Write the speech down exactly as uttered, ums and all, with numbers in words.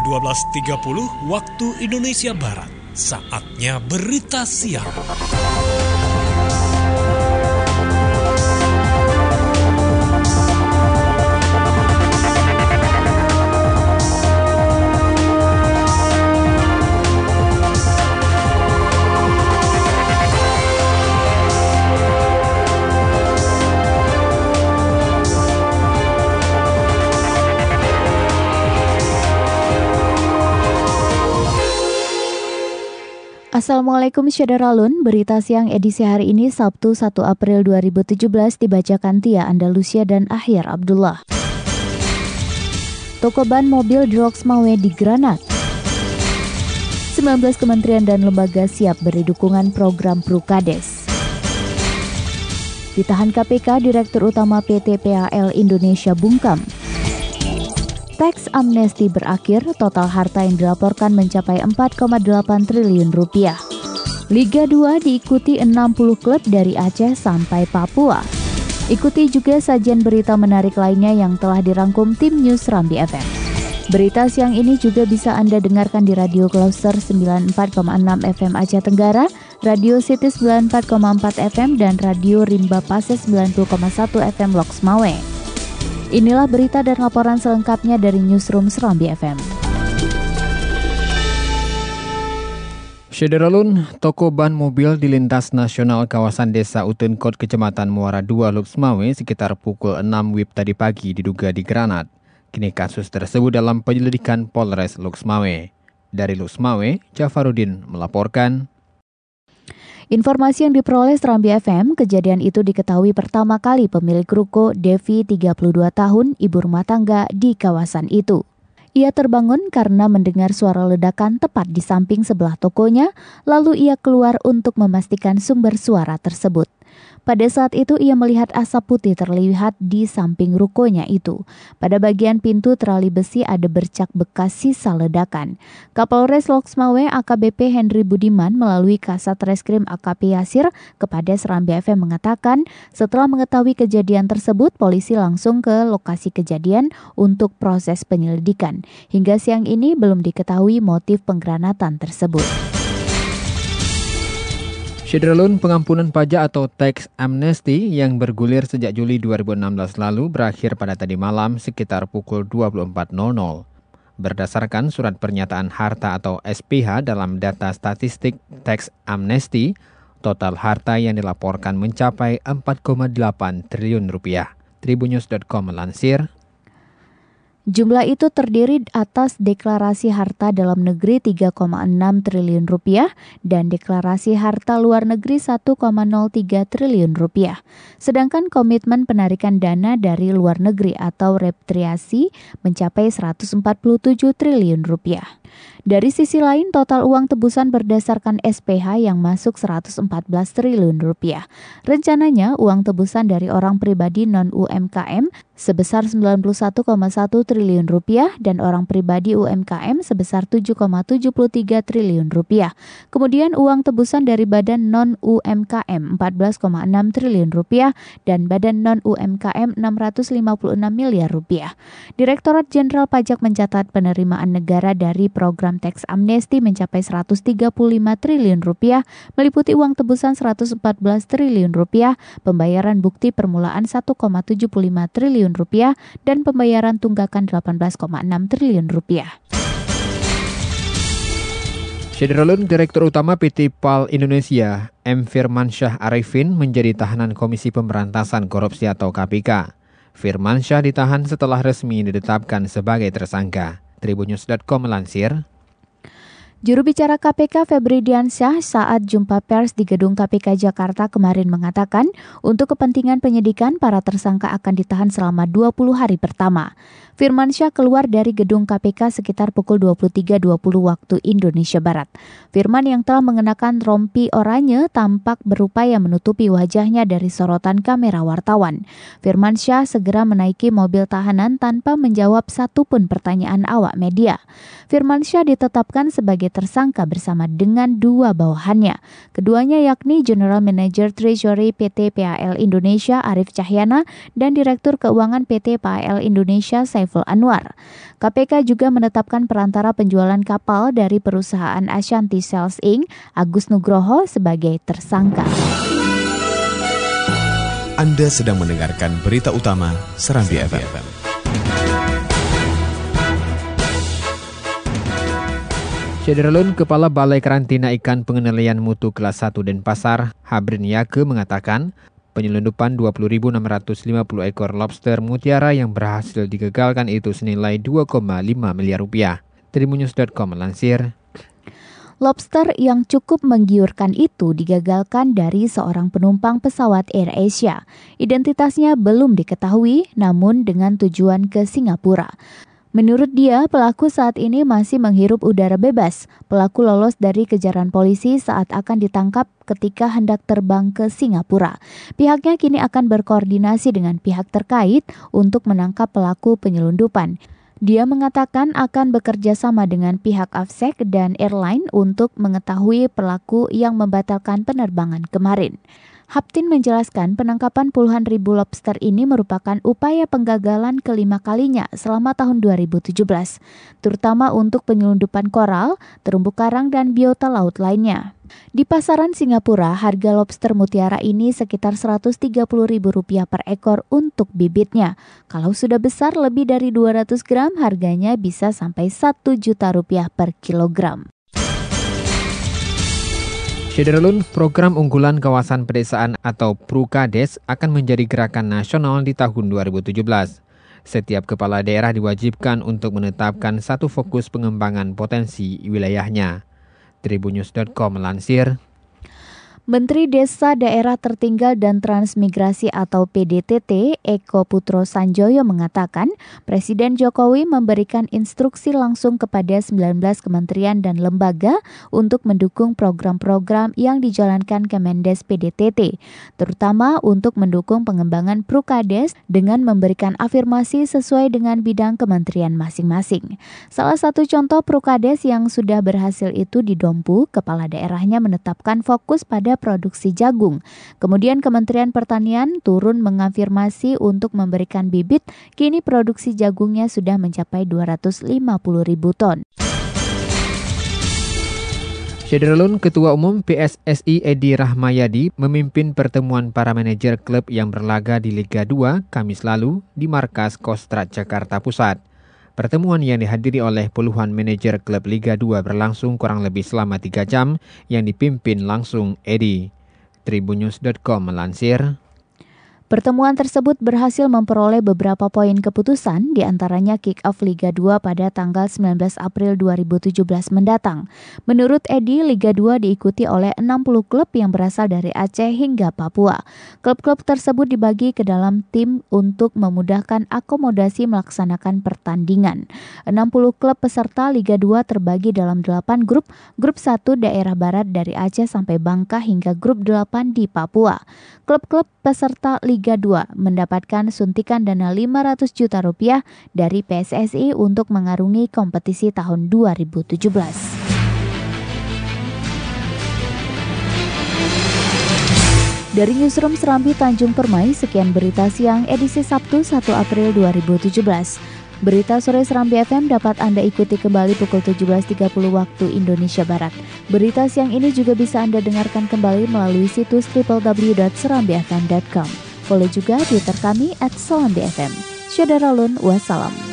dua belas tiga puluh waktu Indonesia Barat. Saatnya berita siang. Assalamualaikum Syederalun, berita siang edisi hari ini Sabtu satu April dua ribu tujuh belas dibacakan Tia Andalusia dan Ahyar Abdullah. Toko ban mobil di Loksmawe digranat. sembilan belas kementerian dan lembaga siap beri dukungan program Prukades. Ditahan K P K Direktur Utama P T P A L Indonesia bungkam. Teks amnesti berakhir, total harta yang dilaporkan mencapai empat koma delapan triliun rupiah. Liga dua diikuti enam puluh klub dari Aceh sampai Papua. Ikuti juga sajian berita menarik lainnya yang telah dirangkum tim News Rambi F M. Berita siang ini juga bisa Anda dengarkan di Radio Closer sembilan puluh empat koma enam F M Aceh Tenggara, Radio City sembilan puluh empat koma empat F M, dan Radio Rimba Pase sembilan puluh koma satu F M Loksmawe. Inilah berita dan laporan selengkapnya dari Newsroom Serambi F M. Syederalun, toko ban mobil di lintas nasional kawasan Desa Utunkot, Kecamatan Muara dua, Loksmawe sekitar pukul enam W I B tadi pagi diduga digranat. Kini kasus tersebut dalam penyelidikan Polres Loksmawe. Dari Loksmawe, Jafarudin melaporkan. Informasi yang diperoleh Serambi F M, kejadian itu diketahui pertama kali pemilik ruko Devi tiga puluh dua tahun, ibu rumah tangga di kawasan itu. Ia terbangun karena mendengar suara ledakan tepat di samping sebelah tokonya, lalu ia keluar untuk memastikan sumber suara tersebut. Pada saat itu ia melihat asap putih terlihat di samping rukonya itu. Pada bagian pintu terali besi ada bercak bekas sisa ledakan. Kapolres Loksmawe A K B P Henry Budiman melalui Kasat Reskrim A K P Yasir kepada Serambi F M mengatakan, setelah mengetahui kejadian tersebut, polisi langsung ke lokasi kejadian untuk proses penyelidikan. Hingga siang ini belum diketahui motif penggranatan tersebut. Syederalun, pengampunan pajak atau tax amnesty yang bergulir sejak Juli dua ribu enam belas lalu berakhir pada tadi malam sekitar pukul dua puluh empat nol nol. Berdasarkan surat pernyataan harta atau S P H dalam data statistik tax amnesty, total harta yang dilaporkan mencapai empat koma delapan triliun rupiah. Tribunnews dot com melansir. Jumlah itu terdiri atas deklarasi harta dalam negeri tiga koma enam triliun rupiah dan deklarasi harta luar negeri satu koma nol tiga triliun rupiah. Sedangkan komitmen penarikan dana dari luar negeri atau repatriasi mencapai seratus empat puluh tujuh triliun rupiah. Dari sisi lain, total uang tebusan berdasarkan S P H yang masuk seratus empat belas triliun rupiah. Rencananya, uang tebusan dari orang pribadi non-U M K M sebesar sembilan puluh satu koma satu triliun rupiah dan orang pribadi U M K M sebesar tujuh koma tujuh tiga triliun rupiah. Kemudian uang tebusan dari badan non-U M K M empat belas koma enam triliun rupiah dan badan non-U M K M enam ratus lima puluh enam miliar rupiah. Direktorat Jenderal Pajak mencatat penerimaan negara dari program teks amnesti mencapai seratus tiga puluh lima triliun rupiah, meliputi uang tebusan seratus empat belas triliun rupiah, pembayaran bukti permulaan satu koma tujuh lima triliun rupiah, dan pembayaran tunggakan delapan belas koma enam triliun rupiah. Syederalun, Direktur Utama P T P A L Indonesia, M. Firmansyah Arifin, menjadi tahanan Komisi Pemberantasan Korupsi atau K P K. Firmansyah ditahan setelah resmi ditetapkan sebagai tersangka. Tribunnews dot com melansir. Juru bicara K P K Febri Diansyah saat jumpa pers di gedung K P K Jakarta kemarin mengatakan, untuk kepentingan penyidikan, para tersangka akan ditahan selama dua puluh hari pertama. Firmansyah keluar dari gedung K P K sekitar pukul dua puluh tiga dua puluh waktu Indonesia Barat. Firman yang telah mengenakan rompi oranye tampak berupaya menutupi wajahnya dari sorotan kamera wartawan. Firmansyah segera menaiki mobil tahanan tanpa menjawab satupun pertanyaan awak media. Firmansyah ditetapkan sebagai sebagai tersangka bersama dengan dua bawahannya. Keduanya yakni General Manager Treasury P T P A L Indonesia Arif Cahyana dan Direktur Keuangan P T P A L Indonesia Saiful Anwar. K P K juga menetapkan perantara penjualan kapal dari perusahaan Ashanti Sales Incorporated, Agus Nugroho, sebagai tersangka. Anda sedang mendengarkan berita utama Serambi F M. Syederlun, Kepala Balai Karantina Ikan Pengendalian Mutu Kelas satu Denpasar, Habrin Yake, mengatakan penyelundupan dua puluh ribu enam ratus lima puluh ekor lobster mutiara yang berhasil digagalkan itu senilai dua koma lima miliar rupiah. Tribunnews dot com melansir, lobster yang cukup menggiurkan itu digagalkan dari seorang penumpang pesawat Air Asia. Identitasnya belum diketahui, namun dengan tujuan ke Singapura. Menurut dia, pelaku saat ini masih menghirup udara bebas. Pelaku lolos dari kejaran polisi saat akan ditangkap ketika hendak terbang ke Singapura. Pihaknya kini akan berkoordinasi dengan pihak terkait untuk menangkap pelaku penyelundupan. Dia mengatakan akan bekerja sama dengan pihak Afsec dan airline untuk mengetahui pelaku yang membatalkan penerbangan kemarin. Haptin menjelaskan penangkapan puluhan ribu lobster ini merupakan upaya penggagalan kelima kalinya selama tahun dua ribu tujuh belas, terutama untuk penyelundupan koral, terumbu karang, dan biota laut lainnya. Di pasaran Singapura, harga lobster mutiara ini sekitar seratus tiga puluh ribu rupiah per ekor untuk bibitnya. Kalau sudah besar lebih dari dua ratus gram, harganya bisa sampai satu juta rupiah per kilogram. Syederlun, program unggulan kawasan pedesaan atau Prukades akan menjadi gerakan nasional di tahun dua ribu tujuh belas. Setiap kepala daerah diwajibkan untuk menetapkan satu fokus pengembangan potensi wilayahnya. Tribunnews dot com melansir, Menteri Desa Daerah Tertinggal dan Transmigrasi atau P D T T, Eko Putro Sanjoyo, mengatakan Presiden Jokowi memberikan instruksi langsung kepada sembilan belas kementerian dan lembaga untuk mendukung program-program yang dijalankan Kemendes P D T T, terutama untuk mendukung pengembangan Prukades dengan memberikan afirmasi sesuai dengan bidang kementerian masing-masing. Salah satu contoh Prukades yang sudah berhasil itu di Dompu, kepala daerahnya menetapkan fokus pada produksi jagung. Kemudian Kementerian Pertanian turun mengafirmasi untuk memberikan bibit, kini produksi jagungnya sudah mencapai dua ratus lima puluh ribu ton. Syederlun, Ketua Umum P S S I Edi Rahmayadi memimpin pertemuan para manajer klub yang berlaga di Liga dua Kamis lalu di markas Kostrad Jakarta Pusat. Pertemuan yang dihadiri oleh puluhan manajer klub Liga dua berlangsung kurang lebih selama tiga jam yang dipimpin langsung Edi. Tribunnews dot com melansir, pertemuan tersebut berhasil memperoleh beberapa poin keputusan, di antaranya kick-off Liga dua pada tanggal sembilan belas April dua ribu tujuh belas mendatang. Menurut Edi, Liga dua diikuti oleh enam puluh klub yang berasal dari Aceh hingga Papua. Klub-klub tersebut dibagi ke dalam tim untuk memudahkan akomodasi melaksanakan pertandingan. enam puluh klub peserta Liga dua terbagi dalam delapan grup, grup satu daerah barat dari Aceh sampai Bangka hingga grup delapan di Papua. Klub-klub peserta Liga dua mendapatkan suntikan dana lima ratus juta rupiah dari P S S I untuk mengarungi kompetisi tahun dua ribu tujuh belas. Dari Newsroom Serambi Tanjung Permai, sekian berita siang edisi Sabtu satu April dua ribu tujuh belas. Berita sore Serambi F M dapat Anda ikuti kembali pukul tujuh belas tiga puluh waktu Indonesia Barat. Berita siang ini juga bisa Anda dengarkan kembali melalui situs w w w dot serambi f m dot com. Follow juga Twitter kami at serambi f m. Syederalun, wassalam.